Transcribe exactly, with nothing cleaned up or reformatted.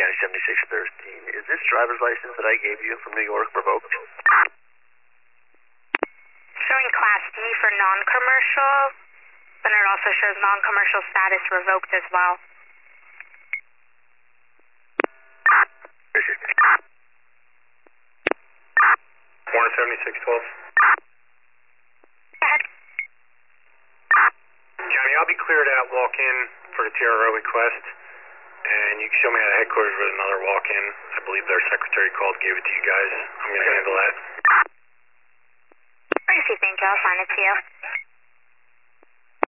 County seventy-six thirteen. Is this driver's license that I gave you from New York revoked? Showing Class D for non-commercial, but it also shows non-commercial status revoked as well. one seventy-six twelve. Go ahead. County, I'll be cleared out walk-in for the T R O request, and you can show me at headquarters with another walk-in. I believe their secretary called, gave it to you guys. I'm going to handle that. Received, Angel. I'll sign it to you.